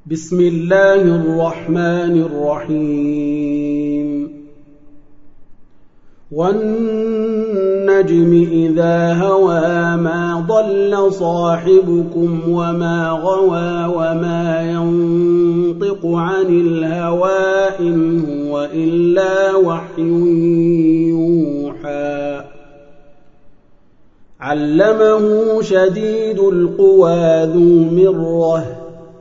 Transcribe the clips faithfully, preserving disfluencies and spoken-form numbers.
بسم الله الرحمن الرحيم والنجم إذا هوى ما ضل صاحبكم وما غوى وما ينطق عن الهوى إن هو إلا وحي يوحى علمه شديد القوى ذو مرة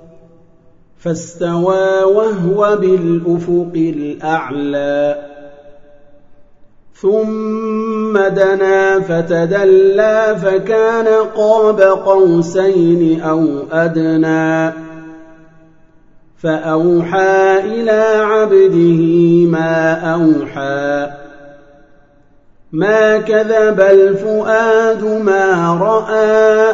فاستوى وهو بالأفق الأعلى ثم دنا فتدلى فكان قاب قوسين أو أدنى فأوحى إلى عبده ما أوحى ما كذب الفؤاد ما رأى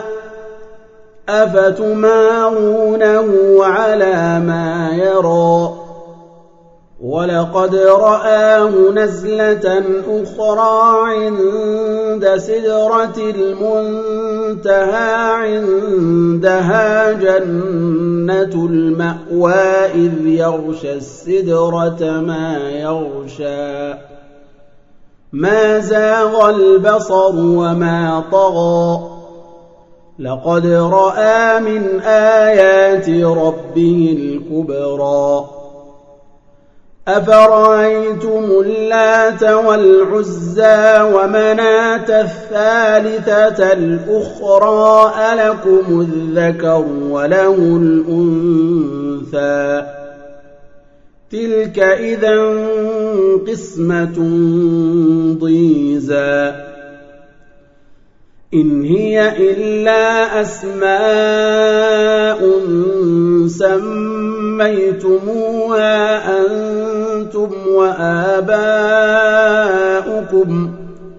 أفتمارونه على ما يرى ولقد رآه نزلة أخرى عند سدرة المنتهى عندها جنة المأوى إذ يغشى السدرة ما يغشى ما زاغ البصر وما طغى لقد رأى من آيات ربه الكبرى أفرأيتم اللات والعزى ومناة الثالثة الأخرى ألكم الذكر وله الأنثى تلك إذا قسمة ضيزى إن هي إلا أسماء سميتموها أنتم وآباؤكم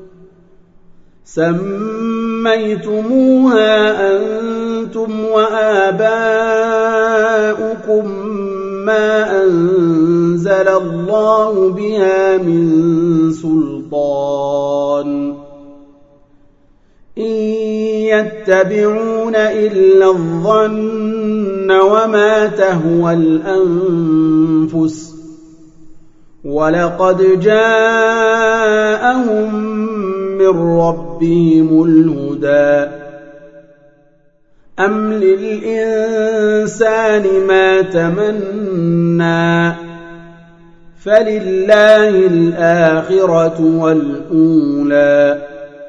سميتموها أنتم وآباؤكم ما أنزل الله بها من سلطان إن يتبعون إلا الظن وما تهوى الأنفس ولقد جاءهم من ربهم الهدى أم للإنسان ما تمنى فلله الآخرة والأولى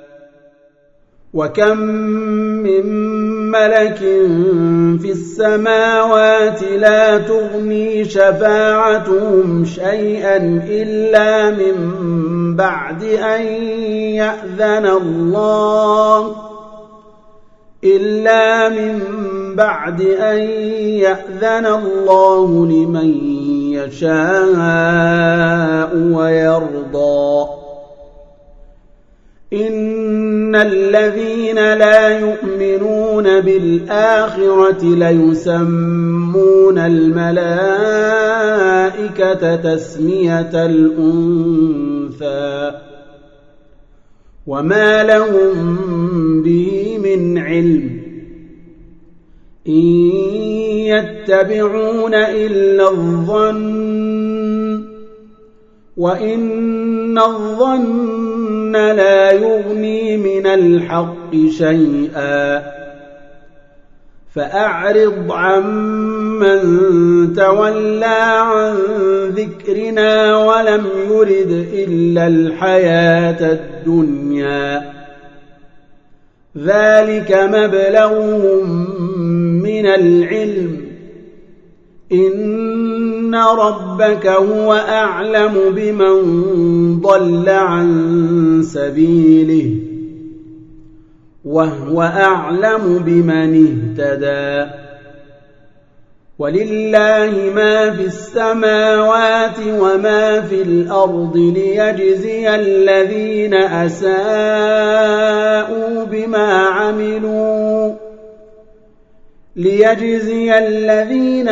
وكم من ملك في السماوات لا تغني شفاعتهم شيئا إلا من بعد أن يأذن الله إلا من بعد أن يأذن الله لمن يشاء ويرضى إن الذين لا يؤمنون بالآخرة ليسمون الملائكة تسمية الأنثى وما لهم به من علم إن يتبعون إلا الظن وإن الظن لا يغني من الحق شيئا فأعرض عمن تولى عن ذكرنا ولم يرد إلا الحياة الدنيا ذلك مبلغهم من العلم إن ربك هو أعلم بمن ضل عن سبيله وهو أعلم بمن اهتدى ولله ما في السماوات وما في الأرض ليجزي الذين أساءوا بما عملوا ليجزي الذين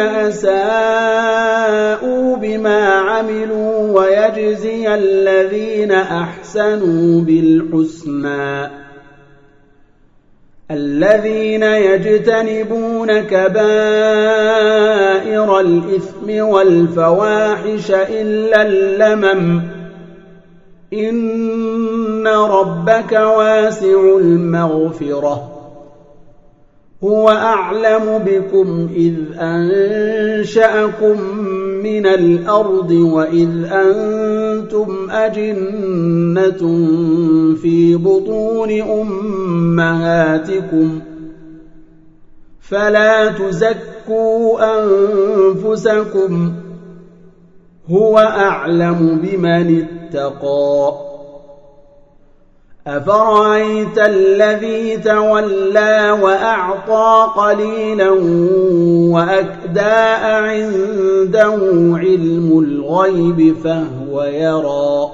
أساءوا بما عملوا ويجزي الذين أحسنوا بالحسنى الذين يجتنبون كبائر الإثم والفواحش إلا اللمم إن ربك واسع المغفرة هو أعلم بكم إذ أنشأكم من الأرض وإذ أنتم أجنة في بطون أمهاتكم فلا تزكوا أنفسكم هو أعلم بمن اتقى أفرأيت الذي تولى وأعطى قليلا وأكدى عنده علم الغيب فهو يرى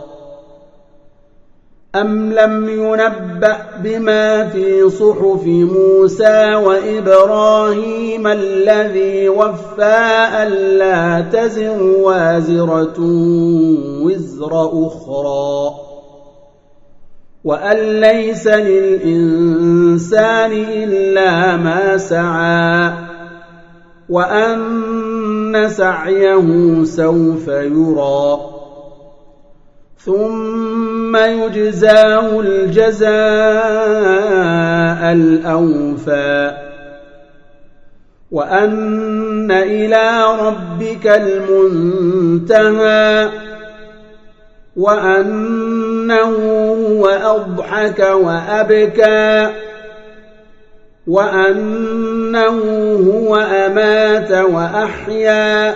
أم لم ينبأ بما في صحف موسى وإبراهيم الذي وفى ألا تزر وازرة وزر أخرى وأن ليس للإنسان إلا ما سعى وأن سعيه سوف يرى ثم يجزاه الجزاء الأوفى وأن إلى ربك المنتهى وأنه هو أضحك وأبكى وأنه هو أمات وأحيا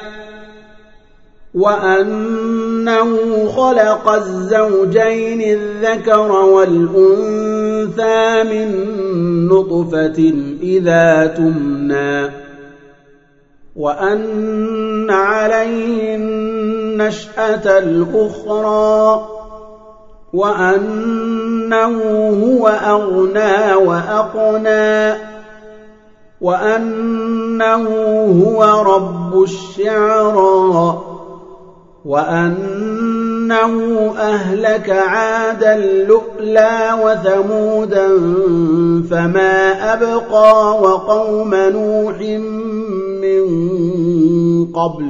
وأنه خلق الزوجين الذكر والأنثى من نطفة إذا تمنى وأن عليه النشأة الأخرى وأنه هو أغنى وأقنى وأنه هو رب الشعرى وأنه أهلك عادا لؤلا وثمودا فما أبقى وقوم نوح من قبل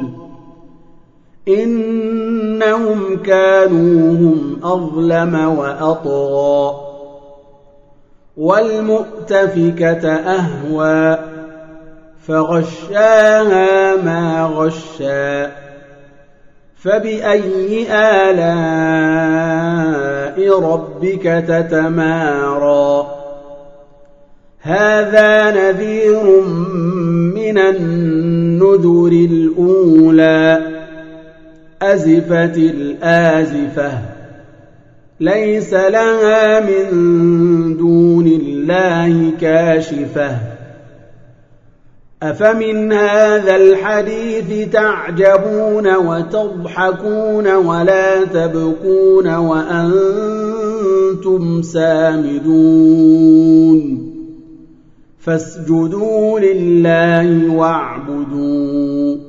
إنهم كانوا هم أظلم وأطغى والمؤتفكة أهوى فغشاها ما غشى فبأي آلاء ربك تتمارى هذا نذير من النذر الأولى أزفت الآزفة ليس لها من دون الله كاشفة أفمن هذا الحديث تعجبون وتضحكون ولا تبكون وأنتم سامدون فاسجدوا لله واعبدوا